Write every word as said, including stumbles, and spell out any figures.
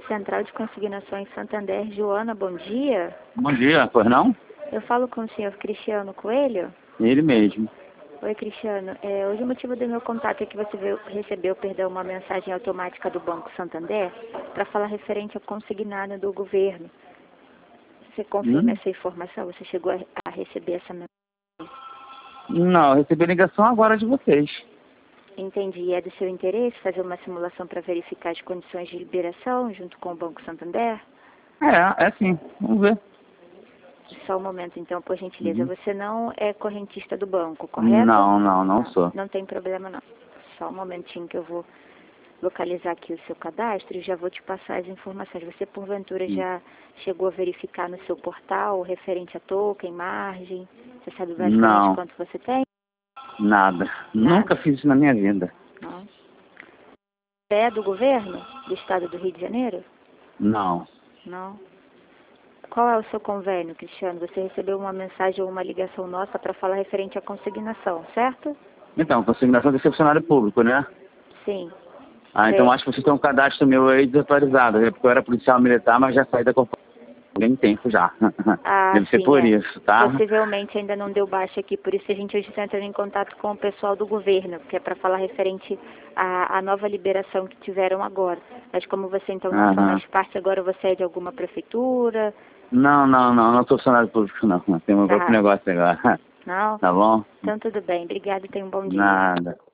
Central de Consignações Santander, Joana, bom dia. Bom dia, pois não? Eu falo com o senhor Cristiano Coelho? Ele mesmo. Oi, Cristiano. É, hoje o motivo do meu contato é que você veio, recebeu perdão, uma mensagem automática do Banco Santander para falar referente ao consignado do governo. Você confirma Hum? essa informação? Você chegou a, a receber essa mensagem? Não, eu recebi a ligação agora de vocês. Entendi. É do seu interesse fazer uma simulação para verificar as condições de liberação junto com o Banco Santander? É, é sim. Vamos ver. Só um momento, então, por gentileza. Uhum. Você não é correntista do banco, correto? Não, não, não sou. Não tem problema, não. Só um momentinho que eu vou localizar aqui o seu cadastro e já vou te passar as informações. Você, porventura, Hum. já chegou a verificar no seu portal referente a token, margem? Você sabe basicamente Não, quanto você tem? nada. Nunca fiz isso na minha vida. Não. É do governo do estado do Rio de Janeiro? Não. Não. Qual é o seu convênio, Cristiano? Você recebeu uma mensagem ou uma ligação nossa para falar referente à consignação, certo? Então, consignação de funcionário público, né? Sim. Ah, então É. acho que vocês têm um cadastro meu aí desatualizado, né? Porque eu era policial militar, mas já saí da corporação tem tempo já. Ah, Deve ser sim, por é. isso, tá? Possivelmente ainda não deu baixa aqui, por isso a gente hoje está entrando em contato com o pessoal do governo, que é para falar referente à, à nova liberação que tiveram agora. Mas como você então não faz Aham. mais parte, agora você é de alguma prefeitura? Não, não, não, não sou funcionário público não. Tem um outro Tá. negócio agora. Não? Tá bom? Então tudo bem. Obrigada e tenha um bom dia. Nada.